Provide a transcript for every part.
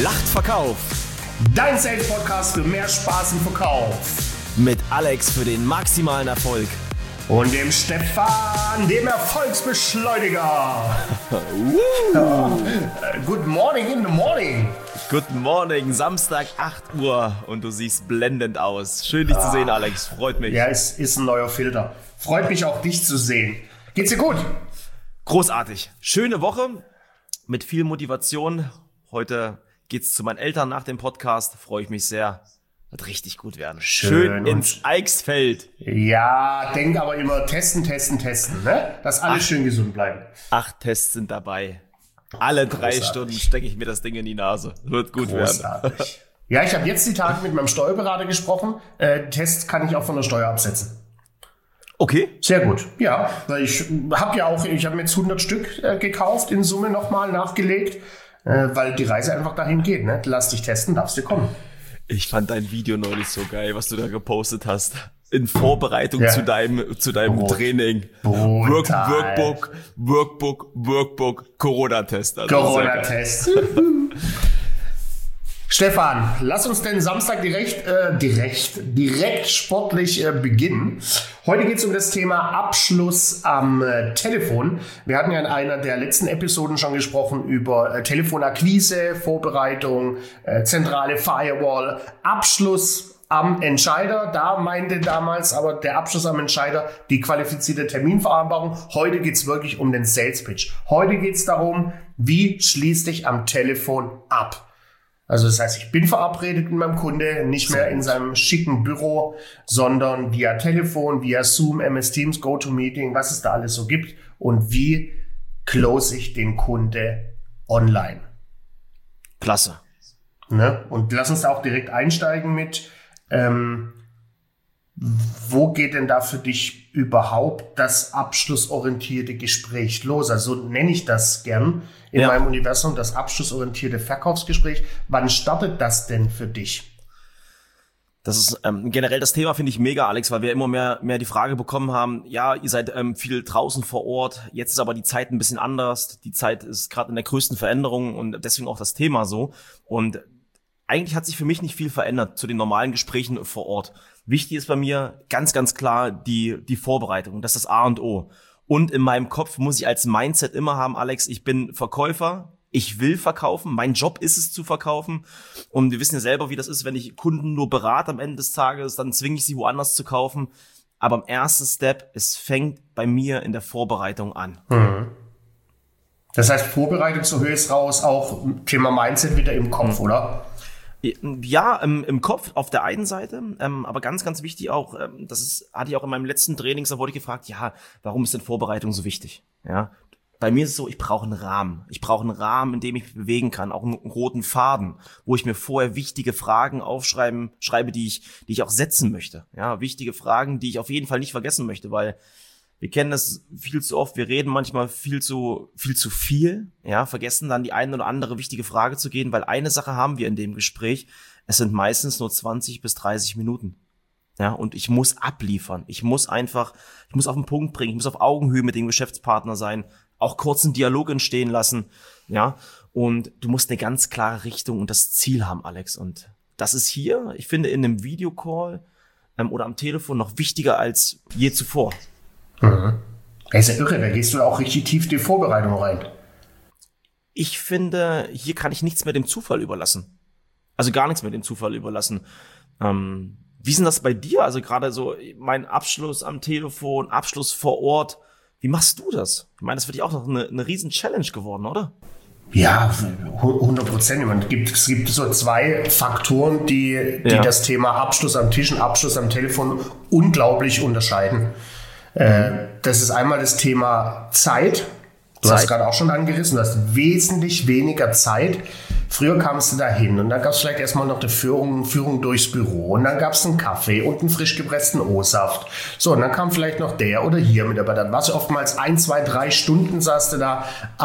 Lacht Verkauf. Dein Sales-Podcast für mehr Spaß im Verkauf. Mit Alex für den maximalen Erfolg. Und dem Stefan, dem Erfolgsbeschleuniger. Good morning in the morning. Good morning, Samstag 8 Uhr und du siehst blendend aus. Schön, dich zu sehen, Alex. Freut mich. Ja, es ist ein neuer Filter. Freut mich auch, dich zu sehen. Geht's dir gut? Großartig. Schöne Woche mit viel Motivation. Heute geht's zu meinen Eltern nach dem Podcast. Freue ich mich sehr. Wird richtig gut werden. Schön ins Eichsfeld. Ja, denk aber immer testen, ne? Dass alle schön gesund bleiben. 8 Tests sind dabei. Alle 3 Stunden stecke ich mir das Ding in die Nase. Wird gut werden. Ja, ich habe jetzt die Tage mit meinem Steuerberater gesprochen. Tests kann ich auch von der Steuer absetzen. Okay. Sehr gut. Ja, weil ich habe mir jetzt 100 Stück gekauft, in Summe nochmal nachgelegt, weil die Reise einfach dahin geht. Ne? Lass dich testen, darfst du kommen. Ich fand dein Video neulich so geil, was du da gepostet hast. In Vorbereitung zu deinem Training. Workbook, Corona-Test. Also Corona-Test. Stefan, lass uns den Samstag direkt sportlich beginnen. Heute geht es um das Thema Abschluss am Telefon. Wir hatten ja in einer der letzten Episoden schon gesprochen über Telefonakquise, Vorbereitung, zentrale Firewall, Abschluss am Entscheider. Da meinte damals aber der Abschluss am Entscheider die qualifizierte Terminvereinbarung. Heute geht es wirklich um den Sales Pitch. Heute geht es darum, wie schließt dich am Telefon ab. Also das heißt, ich bin verabredet mit meinem Kunde, nicht mehr in seinem schicken Büro, sondern via Telefon, via Zoom, MS Teams, GoToMeeting, was es da alles so gibt. Und wie close ich den Kunde online? Klasse. Ne? Und lass uns da auch direkt einsteigen mit, wo geht denn da für dich überhaupt das abschlussorientierte Gespräch los? Also so nenne ich das gern in meinem Universum, das abschlussorientierte Verkaufsgespräch. Wann startet das denn für dich? Das ist generell das Thema, finde ich mega, Alex, weil wir immer mehr die Frage bekommen haben, ja, ihr seid viel draußen vor Ort, jetzt ist aber die Zeit ein bisschen anders, die Zeit ist gerade in der größten Veränderung und deswegen auch das Thema so. Und eigentlich hat sich für mich nicht viel verändert zu den normalen Gesprächen vor Ort. Wichtig ist bei mir ganz, ganz klar die Vorbereitung, das ist das A und O. Und in meinem Kopf muss ich als Mindset immer haben, Alex, ich bin Verkäufer, ich will verkaufen, mein Job ist es zu verkaufen. Und wir wissen ja selber, wie das ist, wenn ich Kunden nur berate am Ende des Tages, dann zwinge ich sie woanders zu kaufen. Aber im ersten Step, es fängt bei mir in der Vorbereitung an. Das heißt, Vorbereitung zur Höhe ist raus, auch Thema Mindset wieder im Kopf, oder? Ja, im Kopf auf der einen Seite, aber ganz, ganz wichtig auch, hatte ich auch in meinem letzten Training, da wurde ich gefragt, ja, warum ist denn Vorbereitung so wichtig? Ja, bei mir ist es so, ich brauche einen Rahmen. Ich brauche einen Rahmen, in dem ich mich bewegen kann, auch einen roten Faden, wo ich mir vorher wichtige Fragen schreibe, die ich auch setzen möchte. Ja, wichtige Fragen, die ich auf jeden Fall nicht vergessen möchte, weil wir kennen das viel zu oft, wir reden manchmal viel zu viel, ja, vergessen dann die eine oder andere wichtige Frage zu gehen, weil eine Sache haben wir in dem Gespräch, es sind meistens nur 20 bis 30 Minuten. Ja, und ich muss abliefern. Ich muss auf den Punkt bringen, ich muss auf Augenhöhe mit dem Geschäftspartner sein, auch kurzen Dialog entstehen lassen, ja, und du musst eine ganz klare Richtung und das Ziel haben, Alex, und das ist hier, ich finde, in einem Videocall oder am Telefon noch wichtiger als je zuvor. Das ist ja irre, da gehst du auch richtig tief in die Vorbereitung rein. Ich finde, hier kann ich nichts mehr dem Zufall überlassen. Also gar nichts mehr dem Zufall überlassen. Wie ist denn das bei dir? Also gerade so mein Abschluss am Telefon, Abschluss vor Ort. Wie machst du das? Ich meine, das wird ja auch noch eine riesen Challenge geworden, oder? Ja, 100%. Es gibt so 2 Faktoren, die das Thema Abschluss am Tisch und Abschluss am Telefon unglaublich unterscheiden. Das ist einmal das Thema Zeit. Du hast gerade auch schon angerissen, du hast wesentlich weniger Zeit. Früher kamst du da hin und dann gab es vielleicht erstmal noch eine Führung durchs Büro und dann gab es einen Kaffee und einen frisch gepressten O-Saft. So, und dann kam vielleicht noch der oder hier mit, aber dann warst du oftmals 1, 2, 3 Stunden saß du da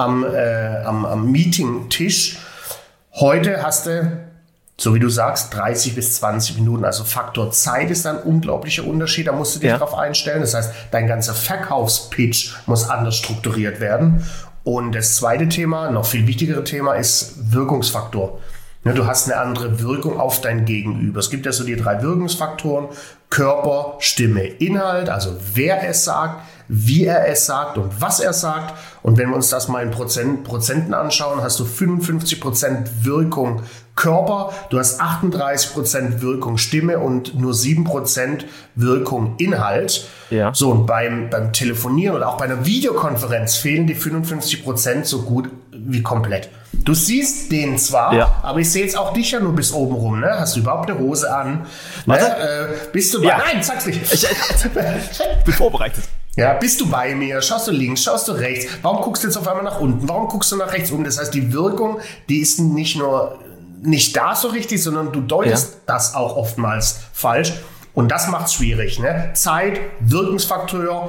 am Meeting-Tisch. Heute hast du, so wie du sagst, 30 bis 20 Minuten. Also Faktor Zeit ist ein unglaublicher Unterschied. Da musst du dich drauf einstellen. Das heißt, dein ganzer Verkaufspitch muss anders strukturiert werden. Und das zweite Thema, noch viel wichtigere Thema, ist Wirkungsfaktor. Ne, du hast eine andere Wirkung auf dein Gegenüber. Es gibt ja so die 3 Wirkungsfaktoren: Körper, Stimme, Inhalt, also wer es sagt, wie er es sagt und was er sagt. Und wenn wir uns das mal in Prozenten anschauen, hast du 55% Wirkung Körper, du hast 38% Wirkung Stimme und nur 7% Wirkung Inhalt. Ja. So, und beim Telefonieren oder auch bei einer Videokonferenz fehlen die 55% so gut wie komplett. Du siehst den zwar, aber ich sehe jetzt auch dich ja nur bis oben rum. Ne? Hast du überhaupt eine Hose an? Ne? Bist du bei... Nein, sag's nicht. Ich bin vorbereitet. Ja, bist du bei mir? Schaust du links? Schaust du rechts? Warum guckst du jetzt auf einmal nach unten? Warum guckst du nach rechts um? Das heißt, die Wirkung, die ist nicht nur nicht da so richtig, sondern du deutest das auch oftmals falsch. Und das macht's schwierig. Ne? Zeit, Wirkungsfaktor,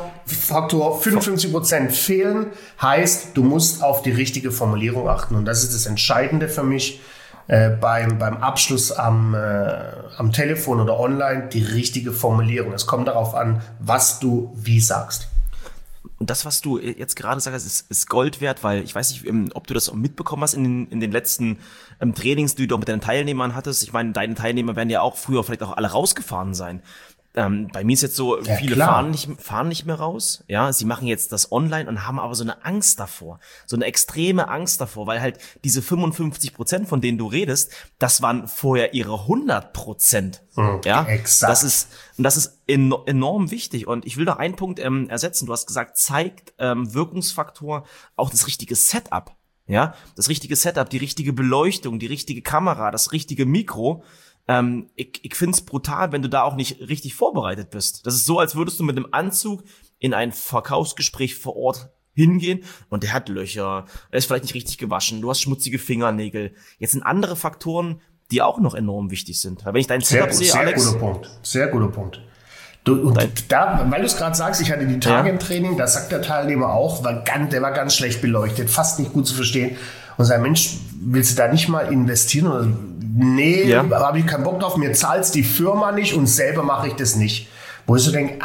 55% fehlen, heißt, du musst auf die richtige Formulierung achten. Und das ist das Entscheidende für mich beim Abschluss am Telefon oder online, die richtige Formulierung. Es kommt darauf an, was du wie sagst. Und das, was du jetzt gerade sagst, ist Gold wert, weil ich weiß nicht, ob du das auch mitbekommen hast in den letzten Trainings, die du auch mit deinen Teilnehmern hattest. Ich meine, deine Teilnehmer werden ja auch früher vielleicht auch alle rausgefahren sein. Bei mir ist jetzt so, viele fahren nicht mehr raus. Ja, sie machen jetzt das online und haben aber so eine Angst davor. So eine extreme Angst davor, weil halt diese 55%, von denen du redest, das waren vorher ihre 100%. Ja, exakt. Das ist enorm wichtig. Und ich will noch einen Punkt ersetzen. Du hast gesagt, zeigt Wirkungsfaktor auch das richtige Setup. Ja, das richtige Setup, die richtige Beleuchtung, die richtige Kamera, das richtige Mikro. Ich find's brutal, wenn du da auch nicht richtig vorbereitet bist. Das ist so, als würdest du mit einem Anzug in ein Verkaufsgespräch vor Ort hingehen und der hat Löcher, er ist vielleicht nicht richtig gewaschen, du hast schmutzige Fingernägel. Jetzt sind andere Faktoren, die auch noch enorm wichtig sind. Weil wenn ich dein Setup sehe, Alex... Sehr guter Punkt. Weil du es gerade sagst, ich hatte die Tage im Training, da sagt der Teilnehmer auch, der war ganz schlecht beleuchtet, fast nicht gut zu verstehen. Und sagt, Mensch, willst du da nicht mal investieren? Oder, nee, habe ich keinen Bock drauf, mir zahlt's die Firma nicht und selber mache ich das nicht. Wo ich so denke,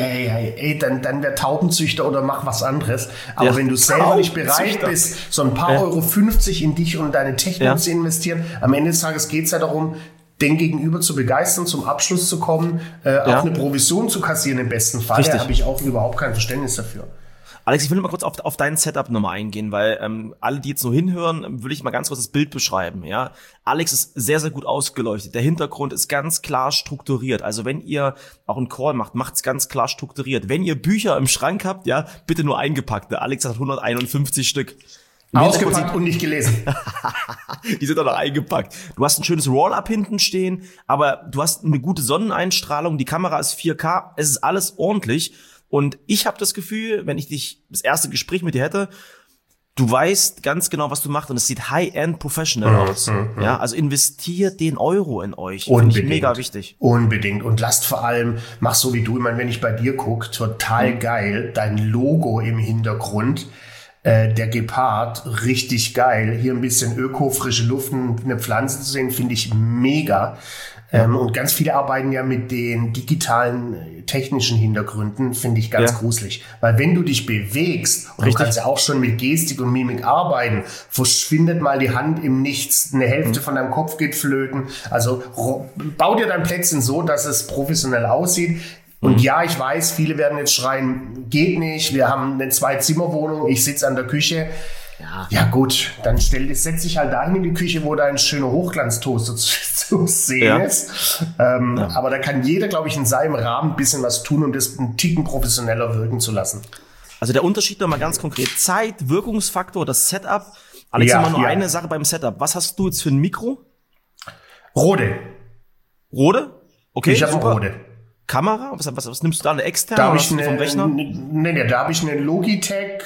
dann wär Taubenzüchter oder mach was anderes. Aber wenn du selber nicht bereit bist, so ein paar Euro 50 in dich und deine Technik zu investieren, am Ende des Tages geht's ja darum, den Gegenüber zu begeistern, zum Abschluss zu kommen, auch eine Provision zu kassieren im besten Fall. Da habe ich auch überhaupt kein Verständnis dafür. Alex, ich will mal kurz auf dein Setup nochmal eingehen, weil alle, die jetzt nur hinhören, will ich mal ganz kurz das Bild beschreiben. Ja, Alex ist sehr, sehr gut ausgeleuchtet. Der Hintergrund ist ganz klar strukturiert. Also wenn ihr auch einen Call macht, macht's ganz klar strukturiert. Wenn ihr Bücher im Schrank habt, ja, bitte nur eingepackt. Der Alex hat 151 Stück. Ausgepackt und nicht gelesen. Die sind doch noch eingepackt. Du hast ein schönes Roll-Up hinten stehen, aber du hast eine gute Sonneneinstrahlung, die Kamera ist 4K, es ist alles ordentlich. Und ich habe das Gefühl, wenn ich das erste Gespräch mit dir hätte, du weißt ganz genau, was du machst und es sieht High-End Professional aus. Ja, also investiert den Euro in euch. Finde ich mega wichtig. Unbedingt. Und lasst vor allem, mach so wie du, ich meine, wenn ich bei dir gucke, total geil, dein Logo im Hintergrund. Der Gepard, richtig geil. Hier ein bisschen Öko, frische Luft, eine Pflanze zu sehen, finde ich mega. Und ganz viele arbeiten ja mit den digitalen technischen Hintergründen, finde ich ganz gruselig. Weil wenn du dich bewegst, und du kannst ja auch schon mit Gestik und Mimik arbeiten, verschwindet mal die Hand im Nichts, eine Hälfte von deinem Kopf geht flöten. Also bau dir dein Plätzchen so, dass es professionell aussieht. Und ja, ich weiß, viele werden jetzt schreien, geht nicht, wir haben eine 2-Zimmer-Wohnung, ich sitze an der Küche. Ja gut, dann setz dich halt dahin in die Küche, wo dein schöner Hochglanztoaster zu sehen ist. Aber da kann jeder, glaube ich, in seinem Rahmen ein bisschen was tun, um das einen Ticken professioneller wirken zu lassen. Also der Unterschied nochmal ganz konkret, Zeit, Wirkungsfaktor, das Setup. Alex, immer nur eine Sache beim Setup. Was hast du jetzt für ein Mikro? Rode? Okay, ich habe ein Rode. Kamera? Was nimmst du da? Eine externe? Da habe ich vom Rechner? Nee, da habe ich eine Logitech,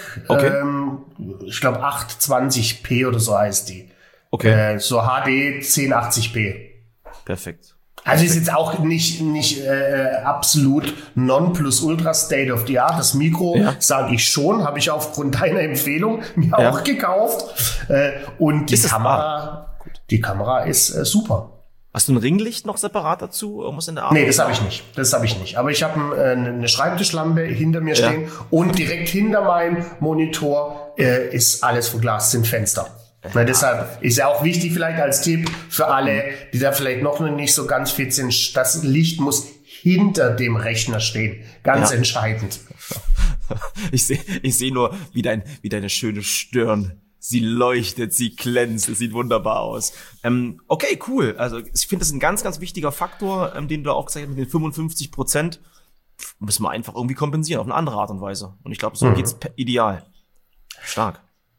ich glaube 820p oder so heißt die. Okay. So HD 1080p. Perfekt. Also ist jetzt auch nicht absolut Nonplusultra State of the Art. Das Mikro, sage ich schon, habe ich aufgrund deiner Empfehlung mir auch gekauft. Und die Kamera ist super. Hast du ein Ringlicht noch separat dazu? Irgendwas in der Art? Nee, das habe ich nicht. Aber ich habe eine Schreibtischlampe hinter mir stehen und direkt hinter meinem Monitor ist alles verglast, sind Fenster. Na, deshalb ist ja auch wichtig vielleicht als Tipp für alle, die da vielleicht noch nicht so ganz fit sind, das Licht muss hinter dem Rechner stehen. Ganz entscheidend. Ich seh nur, wie deine schöne Stirn, sie leuchtet, sie glänzt, es sieht wunderbar aus. Okay, cool. Also ich finde, das ist ein ganz, ganz wichtiger Faktor, den du da auch gesagt hast, mit den 55% müssen wir einfach irgendwie kompensieren, auf eine andere Art und Weise. Und ich glaube, so geht's ideal. Stark.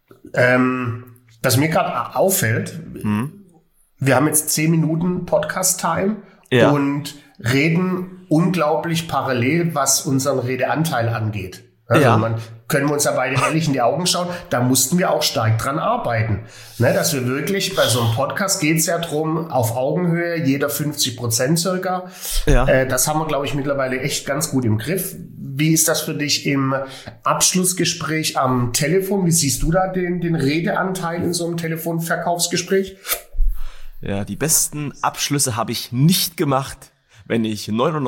Was mir gerade auffällt, wir haben jetzt 10 Minuten Podcast-Time und reden unglaublich parallel, was unseren Redeanteil angeht. Also können wir uns da beide ehrlich in die Augen schauen, da mussten wir auch stark dran arbeiten. Ne, dass wir wirklich, bei so einem Podcast geht es ja drum, auf Augenhöhe, jeder 50% circa. Ja. Das haben wir, glaube ich, mittlerweile echt ganz gut im Griff. Wie ist das für dich im Abschlussgespräch am Telefon? Wie siehst du da den Redeanteil in so einem Telefonverkaufsgespräch? Ja, die besten Abschlüsse habe ich nicht gemacht, wenn ich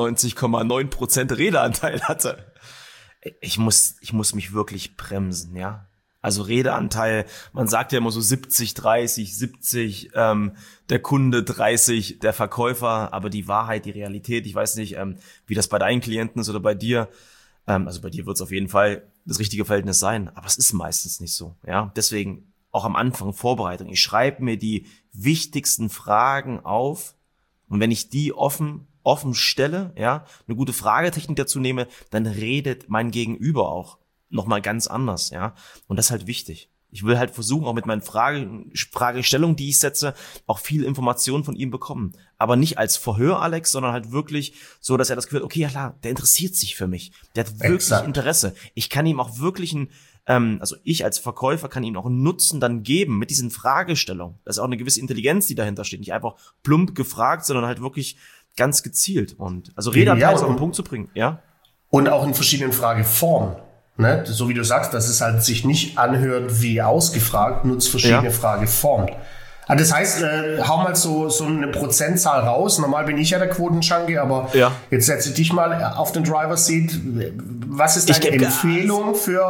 99,9% Redeanteil hatte. Ich muss mich wirklich bremsen, ja. Also Redeanteil, man sagt ja immer so 70, 30, 70, der Kunde 30, der Verkäufer, aber die Wahrheit, die Realität, ich weiß nicht, wie das bei deinen Klienten ist oder bei dir, also bei dir wird es auf jeden Fall das richtige Verhältnis sein, aber es ist meistens nicht so, ja. Deswegen auch am Anfang Vorbereitung. Ich schreibe mir die wichtigsten Fragen auf und wenn ich die offen stelle, ja, eine gute Fragetechnik dazu nehme, dann redet mein Gegenüber auch nochmal ganz anders, ja. Und das ist halt wichtig. Ich will halt versuchen, auch mit meinen Fragestellungen, die ich setze, auch viel Informationen von ihm bekommen. Aber nicht als Verhör, Alex, sondern halt wirklich so, dass er das Gefühl hat, okay, ja klar, der interessiert sich für mich. Der hat wirklich Interesse. Ich kann ihm auch wirklich also ich als Verkäufer kann ihm auch einen Nutzen dann geben mit diesen Fragestellungen. Das ist auch eine gewisse Intelligenz, die dahinter steht. Nicht einfach plump gefragt, sondern halt wirklich ganz gezielt. Und also Redeanteil auf den Punkt zu bringen, ja. Und auch in verschiedenen Frageformen. Ne? So wie du sagst, dass es halt sich nicht anhört wie ausgefragt, nutzt verschiedene Frageformen. Also das heißt, hau mal so eine Prozentzahl raus. Normal bin ich ja der Quotenjunkie, aber jetzt setze dich mal auf den Driver's Seat. Was ist deine Empfehlung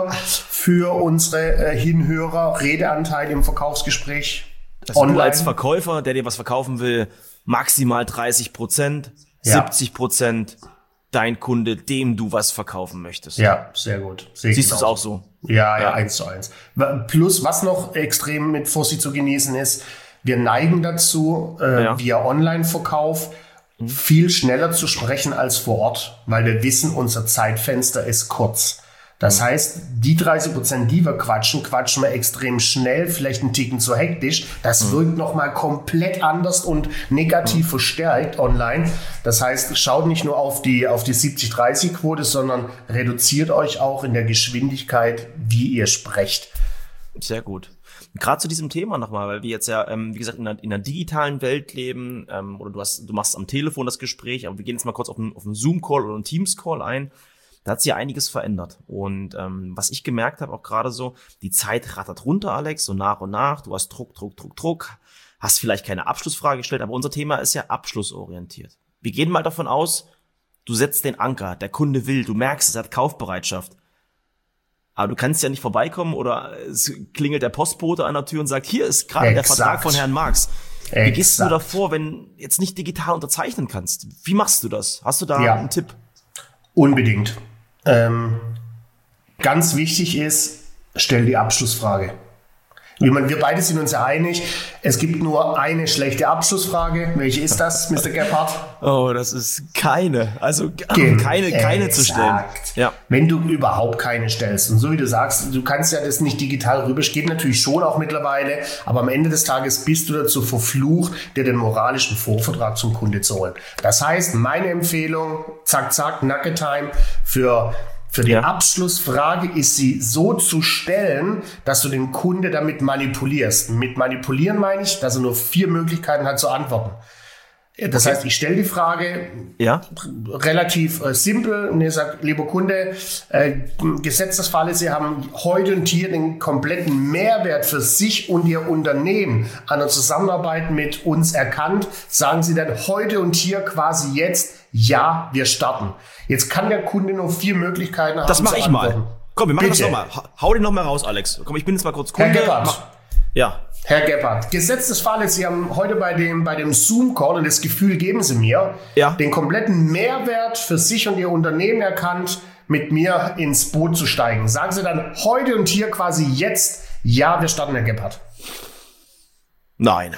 für unsere Hinhörer? Redeanteil im Verkaufsgespräch? Also online? Du als Verkäufer, der dir was verkaufen will, maximal 30%, 70% dein Kunde, dem du was verkaufen möchtest. Ja, sehr gut. Siehst du es auch so? Ja, 1:1. Plus, was noch extrem mit Vorsicht zu genießen ist, wir neigen dazu, via Online-Verkauf viel schneller zu sprechen als vor Ort, weil wir wissen, unser Zeitfenster ist kurz. Das heißt, die 30%, die wir quatschen wir extrem schnell, vielleicht einen Ticken zu hektisch. Das wirkt nochmal komplett anders und negativ verstärkt online. Das heißt, schaut nicht nur auf die 70-30-Quote, sondern reduziert euch auch in der Geschwindigkeit, wie ihr sprecht. Sehr gut. Gerade zu diesem Thema nochmal, weil wir jetzt ja, wie gesagt, in einer digitalen Welt leben, oder du machst am Telefon das Gespräch, aber wir gehen jetzt mal kurz auf einen Zoom-Call oder einen Teams-Call ein. Da hat sich ja einiges verändert. Und was ich gemerkt habe, auch gerade so, die Zeit rattert runter, Alex, so nach und nach. Du hast Druck, hast vielleicht keine Abschlussfrage gestellt, aber unser Thema ist ja abschlussorientiert. Wir gehen mal davon aus, du setzt den Anker, der Kunde will, du merkst, er hat Kaufbereitschaft. Aber du kannst ja nicht vorbeikommen oder es klingelt der Postbote an der Tür und sagt, hier ist gerade der Vertrag von Herrn Marx. Wie gehst du davor, wenn du jetzt nicht digital unterzeichnen kannst? Wie machst du das? Hast du da einen Tipp? Unbedingt. Ganz wichtig ist, stell die Abschlussfrage. Wir beide sind uns ja einig, es gibt nur eine schlechte Abschlussfrage. Welche ist das, Mr. Gebhardt? Oh, das ist keine. Also keine zu stellen. Ja. Wenn du überhaupt keine stellst. Und so wie du sagst, du kannst ja das nicht digital rüber. Geht natürlich schon auch mittlerweile. Aber am Ende des Tages bist du dazu verflucht, dir den moralischen Vorvertrag zum Kunde zu holen. Das heißt, meine Empfehlung, zack, Nugget Time für die Abschlussfrage ist sie so zu stellen, dass du den Kunde damit manipulierst. Mit manipulieren meine ich, dass er nur 4 Möglichkeiten hat zu antworten. Das heißt, ich stelle die Frage relativ simpel und ich sage, lieber Kunde, Gesetzesfalle, Sie haben heute und hier den kompletten Mehrwert für sich und Ihr Unternehmen an der Zusammenarbeit mit uns erkannt. Sagen Sie dann heute und hier quasi jetzt, ja, wir starten. Jetzt kann der Kunde nur 4 Möglichkeiten haben. Das mache ich mal. Komm, wir machen das nochmal. Hau den nochmal raus, Alex. Komm, ich bin jetzt mal kurz Kunde. Herr Gebhardt. Herr Gebhardt, Gesetz des Falles, Sie haben heute bei dem Zoom-Call, und das Gefühl geben Sie mir, den kompletten Mehrwert für sich und Ihr Unternehmen erkannt, mit mir ins Boot zu steigen. Sagen Sie dann heute und hier quasi jetzt, ja, wir starten, Herr Gebhardt. Nein.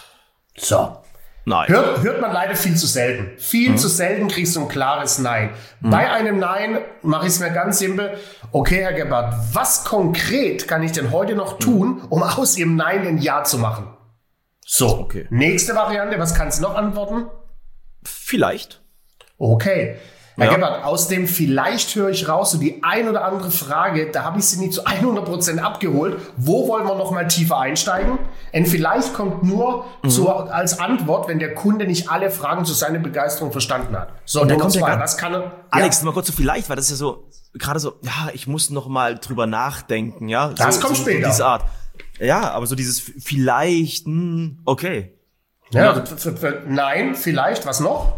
So. Nein. Hört man leider viel zu selten. Viel zu selten kriegst du ein klares Nein. Bei einem Nein mache ich es mir ganz simpel. Okay, Herr Gebhardt, was konkret kann ich denn heute noch tun, um aus Ihrem Nein ein Ja zu machen? So, okay. Nächste Variante, was kannst du noch antworten? Vielleicht. Okay. Herr Gebhardt, aus dem Vielleicht höre ich raus, so die ein oder andere Frage, da habe ich Sie nicht zu 100% abgeholt. Wo wollen wir noch mal tiefer einsteigen? Ein Vielleicht kommt nur als Antwort, wenn der Kunde nicht alle Fragen zu seiner Begeisterung verstanden hat. So, und dann kommt der was kann er? Alex, mal kurz zu Vielleicht, weil das ist ja so, gerade so, ja, ich muss noch mal drüber nachdenken, ja. Das kommt später. Diese Art. Ja, aber so dieses Vielleicht, okay. Ja, nein, vielleicht, was noch?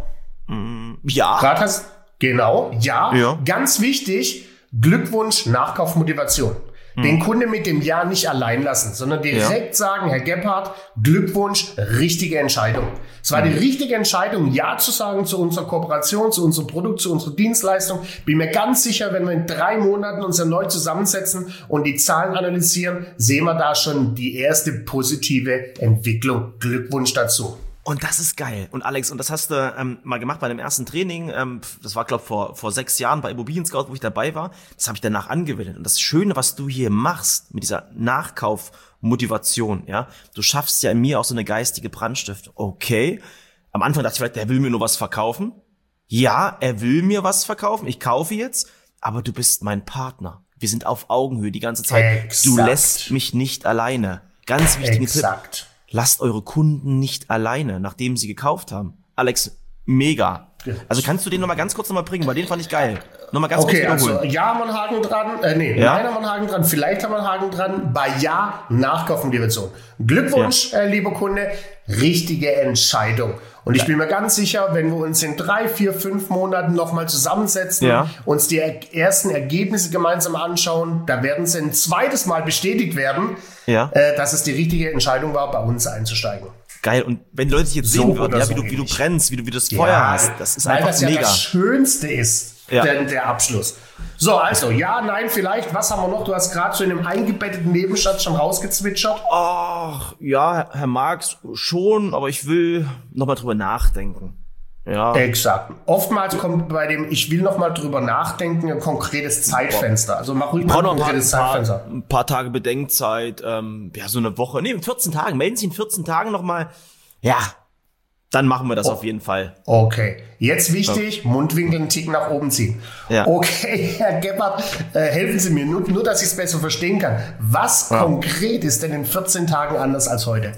Ja. Gerade hast genau, ja. Ganz wichtig, Glückwunsch, Nachkaufmotivation. Den Kunde mit dem Ja nicht allein lassen, sondern direkt sagen, Herr Gebhardt, Glückwunsch, richtige Entscheidung. Es war die richtige Entscheidung, Ja zu sagen zu unserer Kooperation, zu unserem Produkt, zu unserer Dienstleistung. Bin mir ganz sicher, wenn wir in 3 Monaten uns erneut zusammensetzen und die Zahlen analysieren, sehen wir da schon die erste positive Entwicklung. Glückwunsch dazu. Und das ist geil. Und Alex, und das hast du mal gemacht bei dem ersten Training, das war, glaube ich, vor 6 Jahren bei Immobilien Scout, wo ich dabei war. Das habe ich danach angewendet. Und das Schöne, was du hier machst mit dieser Nachkaufmotivation, ja, du schaffst ja in mir auch so eine geistige Brandstiftung. Okay, am Anfang dachte ich vielleicht, der will mir nur was verkaufen. Ja, er will mir was verkaufen, ich kaufe jetzt, aber du bist mein Partner. Wir sind auf Augenhöhe die ganze Zeit. Exakt. Du lässt mich nicht alleine. Ganz wichtiger Tipp. Lasst eure Kunden nicht alleine, nachdem sie gekauft haben. Alex, mega. Also kannst du den nochmal ganz kurz bringen, weil den fand ich geil. Nochmal ganz kurz wiederholen. Also ja, haben wir einen Haken dran. Nein, haben wir einen Haken dran. Vielleicht haben wir einen Haken dran. Bei Ja, Nachkaufmotivation. Glückwunsch, lieber Kunde. Richtige Entscheidung. Und ich bin mir ganz sicher, wenn wir uns in 3, 4, 5 Monaten nochmal zusammensetzen, uns die ersten Ergebnisse gemeinsam anschauen, da werden sie ein zweites Mal bestätigt werden, dass es die richtige Entscheidung war, bei uns einzusteigen. Geil. Und wenn die Leute dich jetzt sehen würden, wie du brennst, wie du das Feuer hast, das ist einfach mega. Weil das das Schönste ist, der Abschluss. So, also, ja, nein, vielleicht. Was haben wir noch? Du hast gerade so in einem eingebetteten Nebensatz schon rausgezwitschert. Ach, ja, Herr Marx, schon, aber ich will nochmal drüber nachdenken. Ja. Exakt. Oftmals kommt bei dem ich will noch mal drüber nachdenken ein konkretes Zeitfenster. Also mach ruhig mal ein konkretes Zeitfenster. Ein paar Tage Bedenkzeit, so eine Woche. Nee, in 14 Tagen. Melden Sie in 14 Tagen noch mal. Ja, dann machen wir das auf jeden Fall. Okay. Jetzt wichtig, Mundwinkel einen Tick nach oben ziehen. Ja. Okay, Herr Gebhardt, helfen Sie mir, nur dass ich es besser verstehen kann. Was konkret ist denn in 14 Tagen anders als heute?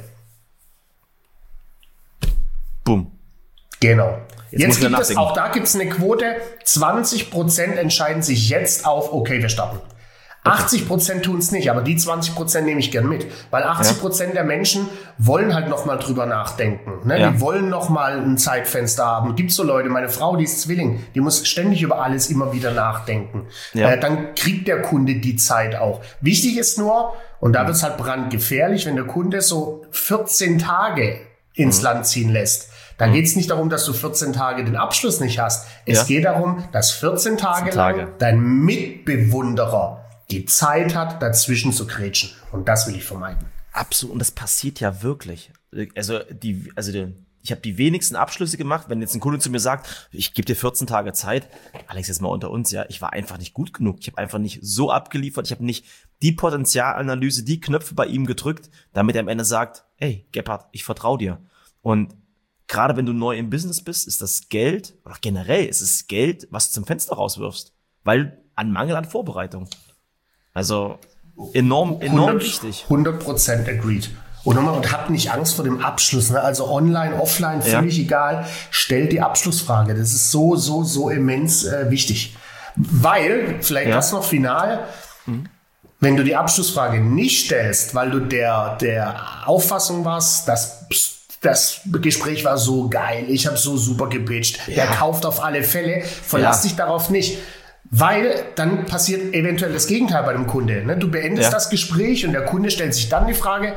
Bumm. Genau. Jetzt gibt es, auch da gibt es eine Quote, 20% entscheiden sich jetzt auf, okay, wir starten. 80% tun es nicht, aber die 20% nehme ich gern mit. Weil 80% der Menschen wollen halt noch mal drüber nachdenken. Ne? Die wollen noch mal ein Zeitfenster haben. Gibt so Leute, meine Frau, die ist Zwilling, die muss ständig über alles immer wieder nachdenken. Dann kriegt der Kunde die Zeit auch. Wichtig ist nur, und da wird es halt brandgefährlich, wenn der Kunde so 14 Tage ins Land ziehen lässt. Da geht es nicht darum, dass du 14 Tage den Abschluss nicht hast. Es geht darum, dass 14 Tage lang dein Mitbewunderer die Zeit hat, dazwischen zu grätschen. Und das will ich vermeiden. Absolut. Und das passiert ja wirklich. Also ich habe die wenigsten Abschlüsse gemacht. Wenn jetzt ein Kunde zu mir sagt, ich gebe dir 14 Tage Zeit, Alex, jetzt mal unter uns, ich war einfach nicht gut genug. Ich habe einfach nicht so abgeliefert. Ich habe nicht die Potenzialanalyse, die Knöpfe bei ihm gedrückt, damit er am Ende sagt, hey, Gebhardt, ich vertraue dir. Und gerade wenn du neu im Business bist, ist das Geld, oder generell ist es Geld, was du zum Fenster rauswirfst. Weil an Mangel an Vorbereitung. Also enorm wichtig. 100% agreed. Und habt nicht Angst vor dem Abschluss. Ne? Also online, offline, völlig egal. Stellt die Abschlussfrage. Das ist so immens wichtig. Weil, vielleicht das noch final, wenn du die Abschlussfrage nicht stellst, weil du der Auffassung warst, dass das Gespräch war so geil, ich habe so super gepitcht, der kauft auf alle Fälle, verlass dich darauf nicht. Weil dann passiert eventuell das Gegenteil bei dem Kunde. Ne? Du beendest das Gespräch und der Kunde stellt sich dann die Frage,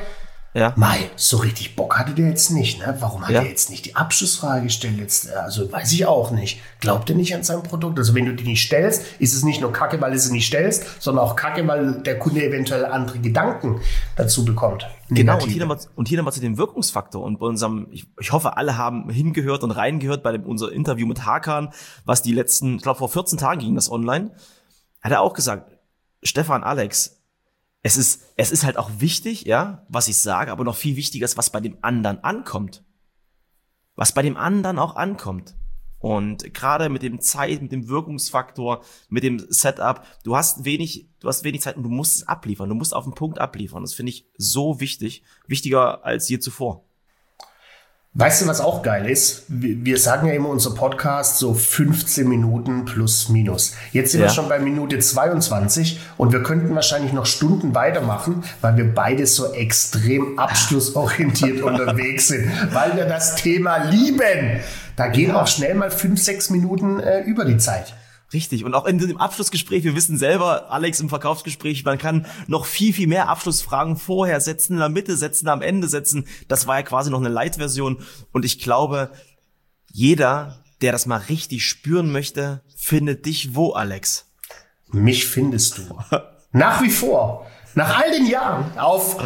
Ja. Mei, so richtig Bock hatte der jetzt nicht, ne? Warum hat er jetzt nicht die Abschlussfrage gestellt jetzt? Also weiß ich auch nicht. Glaubt er nicht an sein Produkt? Also wenn du die nicht stellst, ist es nicht nur Kacke, weil du sie nicht stellst, sondern auch Kacke, weil der Kunde eventuell andere Gedanken dazu bekommt. Genau, und hier nochmal zu dem Wirkungsfaktor. Und bei unserem, ich hoffe, alle haben hingehört und reingehört bei unser Interview mit Hakan, was die letzten, ich glaube vor 14 Tagen ging das online, hat er auch gesagt, Stefan, Alex, es ist halt auch wichtig, ja, was ich sage, aber noch viel wichtiger ist, was bei dem anderen ankommt. Was bei dem anderen auch ankommt. Und gerade mit dem mit dem Wirkungsfaktor, mit dem Setup, du hast wenig Zeit und du musst es abliefern. Du musst auf den Punkt abliefern. Das finde ich so wichtig. Wichtiger als je zuvor. Weißt du, was auch geil ist? Wir sagen ja immer unser Podcast so 15 Minuten plus minus. Jetzt sind wir schon bei Minute 22 und wir könnten wahrscheinlich noch Stunden weitermachen, weil wir beide so extrem abschlussorientiert unterwegs sind, weil wir das Thema lieben. Da gehen auch schnell mal 5-6 Minuten über die Zeit. Richtig. Und auch in dem Abschlussgespräch, wir wissen selber, Alex, im Verkaufsgespräch, man kann noch viel, viel mehr Abschlussfragen vorher setzen, in der Mitte setzen, am Ende setzen. Das war ja quasi noch eine Light-Version. Und ich glaube, jeder, der das mal richtig spüren möchte, findet dich wo, Alex? Mich findest du. Nach wie vor. Nach all den Jahren auf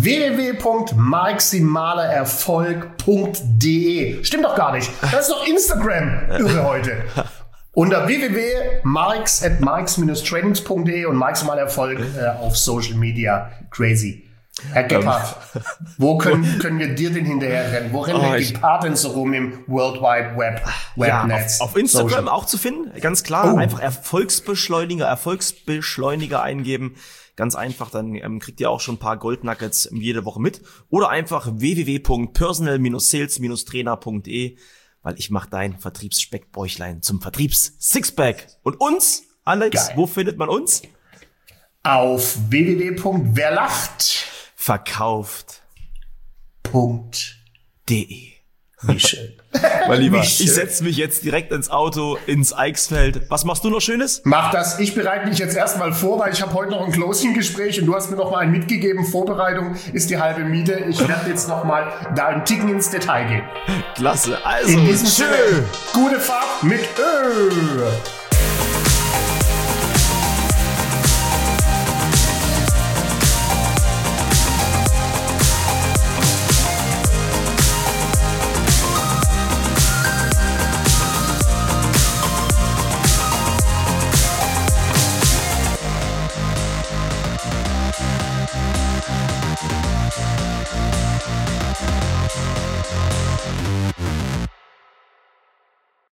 www.maximalererfolg.de. Stimmt doch gar nicht. Das ist doch Instagram. Irre heute. Unter www.marx@marx-trainings.de und Maximalerfolg auf Social Media. Crazy. Herr Gebhardt, wo können wir dir denn hinterher rennen? Wo rennen wir Gebhardt denn so rum im World Wide Web, Webnetz? Auf Instagram Social. Auch zu finden, ganz klar. Einfach Erfolgsbeschleuniger eingeben. Ganz einfach, dann kriegt ihr auch schon ein paar Goldnuggets jede Woche mit. Oder einfach www.personal-sales-trainer.de, weil ich mache dein Vertriebsspeckbäuchlein zum Vertriebs-Sixpack. Und uns, Alex, wo findet man uns? Auf www.werlacht.de. Wie schön. Mein Lieber, ich setze mich jetzt direkt ins Auto, ins Eichsfeld. Was machst du noch Schönes? Mach das. Ich bereite mich jetzt erstmal vor, weil ich habe heute noch ein Closing-Gespräch und du hast mir noch mal ein mitgegeben. Vorbereitung ist die halbe Miete. Ich werde jetzt noch mal da ein Ticken ins Detail gehen. Klasse. Also, in diesem Sinne, gute Fahrt mit Ö.